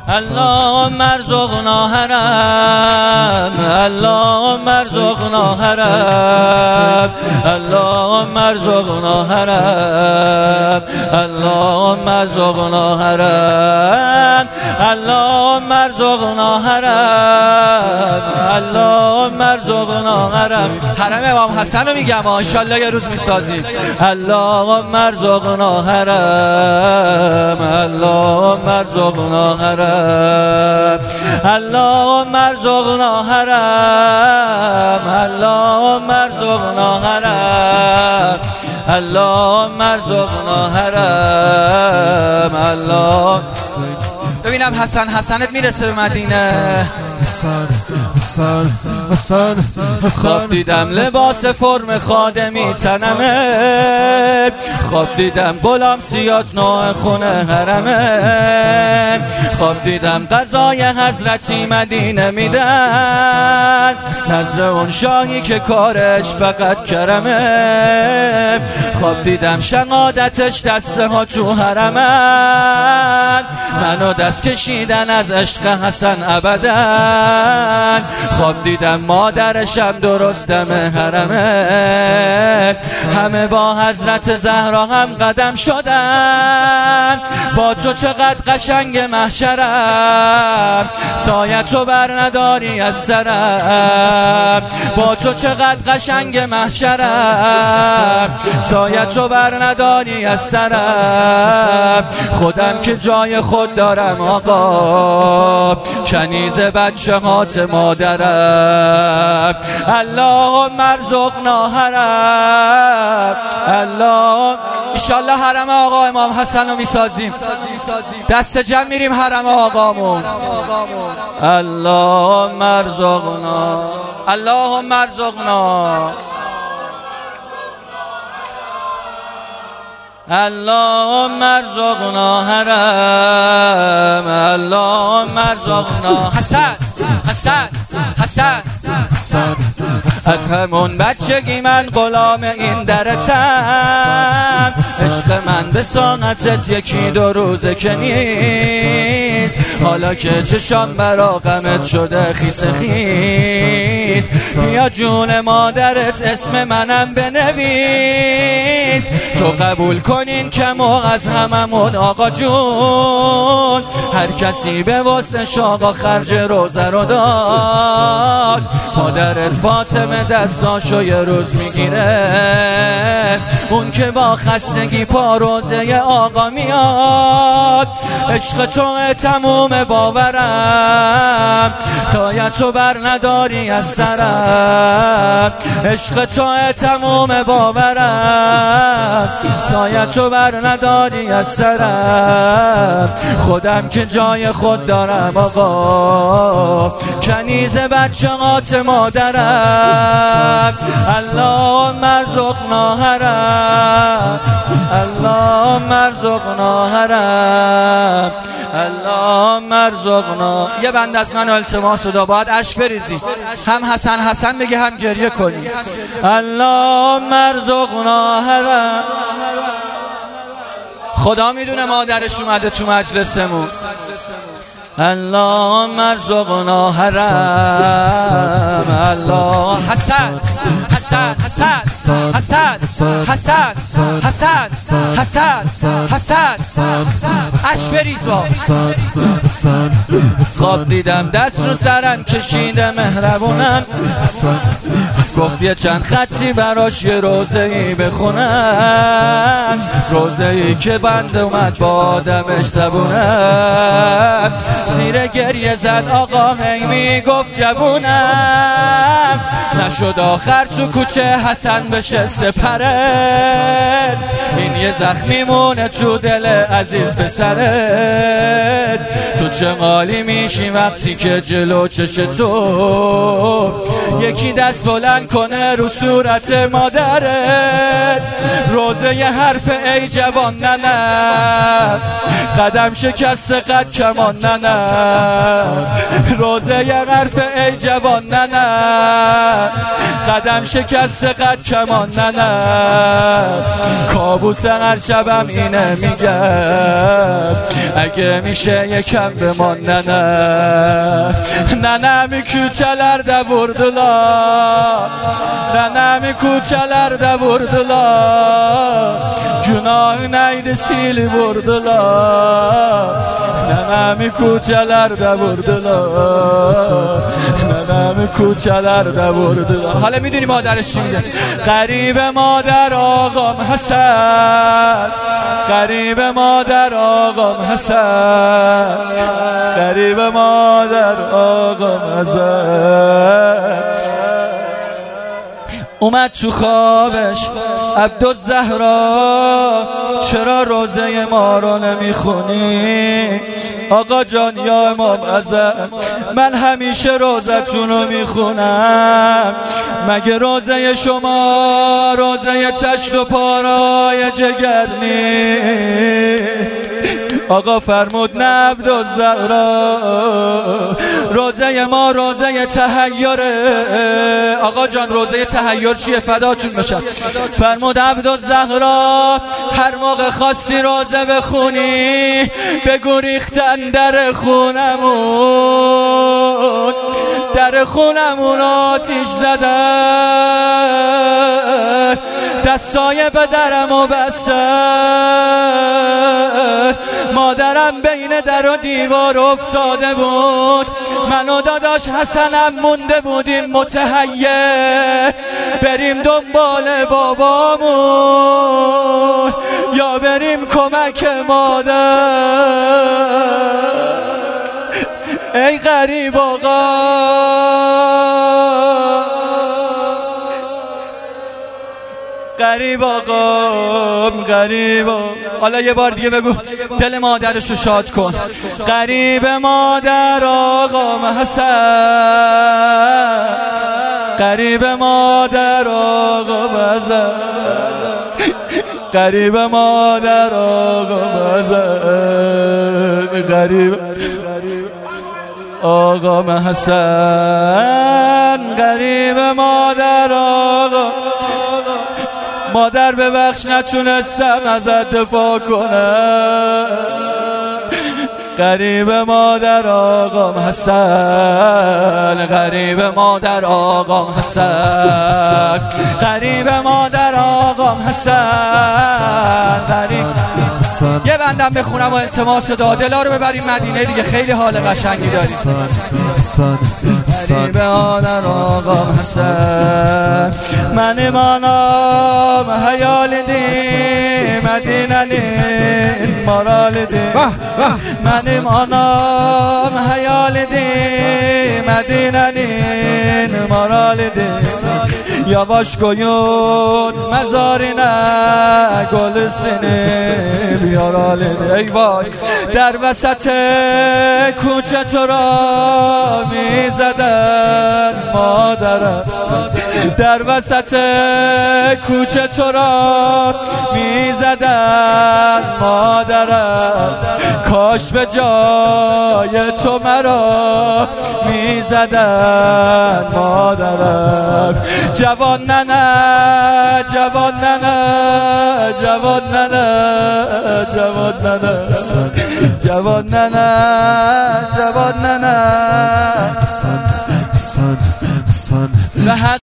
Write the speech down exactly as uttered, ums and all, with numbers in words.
اللهم ارزقنا حرم، اللهم ارزقنا حرم، اللهم ارزقنا حرم، اللهم ارزقنا حرم، اللهم ارزقنا حرم، اللهم ارزقنا حرم. حرم امام حسن رو میگم ان شاء الله یه روز میسازیم. اللهم ارزقنا حرم، اللهم ارزقنا حرم، اللهم ارزقنا حرم، اللهم ارزقنا حرم، اللهم ارزقنا حرم. الله ببینم حسن حسنت میرسه به مدینه. حسن حسن حسن خواب دیدم لباس فرم خادمی تنمه، خواب دیدم غلام سیاد نوع خونه حرمه، خواب دیدم غذای حضرتی مدینه میدن، نظر اون شاهی که کارش فقط کرمه، خواب دیدم شهادتش دسته ها تو حرمن، منو دست کشیدن از عشق حسن ابدا، خواب دیدم مادرشم درستم حرمه، همه با حضرت زهرا هم قدم شدن، با تو چقدر قشنگ محشرم، سایتو بر نداری از سرم، با تو چقدر قشنگ محشرم، سایتو بر نداری از سرم، خودم که جای خود دارم آقا، کنیز بچه هات مادرم. اللهم ارزقنا حرم، اللهم انشالله حرم آقا امام حسن رو میسازیم، دست جمع میریم حرم آقامون. اللهم ارزقنا، اللهم ارزقنا، اللهم ارزقنا حرم، اللهم ارزقنا حسن حسن حسن حسن. از همون بچگی من غلام این درتم، عشق من به ساعتت یکی دو روزه که نیست، حالا که چشام برا غمت شده خیس خیس، بیا جون مادرت اسم منم بنویس، تو قبول کنین کم و از هممون آقا جون، هر کسی به واسه آقا خرج روزه رو داد، مادرت فاطمه دستاشو یه روز میگیره، اون که با خستگی پا روزه آقا میاد، عشق تو تموم باورم، تایتو بر نداری از سرم، عشق تو تموم باورم، سایتو بر نداری از سرم، خودم که جای خود دارم آقا، کنیز بچه هات مادرم. اللهم ارزقنا حرم، اللهم ارزقنا حرم، اللهم ارزقنا. یه بند از من التماس و دا باید اشک بریزی، هم حسن حسن بگی هم گریه کنی. اللهم ارزقنا حرم. خدا میدونه مادرش اومده تو مجلسمون. اللهم ارزقنا حرم، الله حسن حسن حسن حسن حسن حسن حسن حسن اشک بریز. خواب دیدم دست رو سرم کشیده مهربونم، گفت یه چند خطی براش یه روزه‌ای بخونم، روزه‌ای که بند اومد با آدمش زبونم، زیر گریه زد آقا هی میگفت جوونم، نشد آخر تو کوچه حسن بشه سپرت، این یه زخمی مونه تو دل عزیز پسرت، تو چه حالی میشی وقتی که جلو چش تو یکی دست بلند کنه رو صورت مادرت، روزه ی حرف ای جوان ننه، قدم شکست قد کمان ننه، روزه ی حرف ای جوان ننه، قدم شکست قد کمان ننه، کابوس هر شبم اینه میگم، اگه میشه یکم beman nene. Nenemi küçelerde vurdular, nenemi küçelerde vurdular. Günahı neydi sil vurdular, nenemi küçelerde vurdular, nenemi küçelerde vurdular. Hala میدونی مادرش چی میگه؟ غریب مادر آقام حسن، غریب مادر آقام حسن، غریب مادر آقام حسن. اومد تو خوابش عبدالزهرا، چرا روزه ما رو نمیخونی؟ آقا جان یا امام اعظم، من همیشه روزتون رو میخونم، مگه روزه شما روزه تشت و پارای جگر نیست؟ آقا فرمود نه عبدالزهرا، روزه ما روزه تحیره. آقا جان روزه تحیر چیه؟ فداتون بشم. فرمود عبدالزهرا هر موقع خواستی روزه بخونی بگو ریختن در خونمون، در خونمون آتیش زدن، دستای به درمو بستن، مادرم بین در و دیوار افتاده بود، من و داداش حسنم مونده بودیم متحیر، بریم دنبال بابامون یا بریم کمک مادر. ای غریب آقا، غریب آقا، غریب آقا. حالا یه بار دیگه بگو دل مادرشو شاد کن. غریب مادر آقام حسن، غریب مادر آقام حسن، غریب مادر آقام حسن، غریب آقام حسن، غریب مادر آقام. مادر ببخش نتونستم ازت دفاع کنم، غریب مادر آقام حسن، غریب مادر آقام حسن، غریب مادر آقام حسن، غریب. یه بندم بخونم و التماس دادلا رو ببریم مدینه دیگه، خیلی حال قشنگی داریم. غریب مادر آقام حسن، من ایمانم حیال دی مدینه نین مارال دی، من ایمانم حیال دی مدینه نین مارال دی، یواش گویون مزارینه گل سینه بیارال دی. ای وای در وسط کوچه تو را می زدن مادرم، در وسط کوچه تو را می زدن مادرم، کاش به جای تو مرا می زدن مادرم. جوان ننه، جوان ننه، جوان ننه، جوان ننه، جوان ننه، جوان ننه.